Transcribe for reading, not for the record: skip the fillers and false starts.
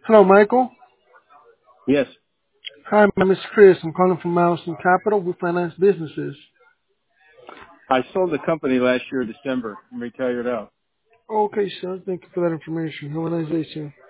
Hello, Michael. Yes. Hi, my name is Chris. I'm calling from Milestone Capital. We finance businesses. I sold the company last year, December, and retired out. Okay, sir. Thank you for that information. Have a nice day, sir.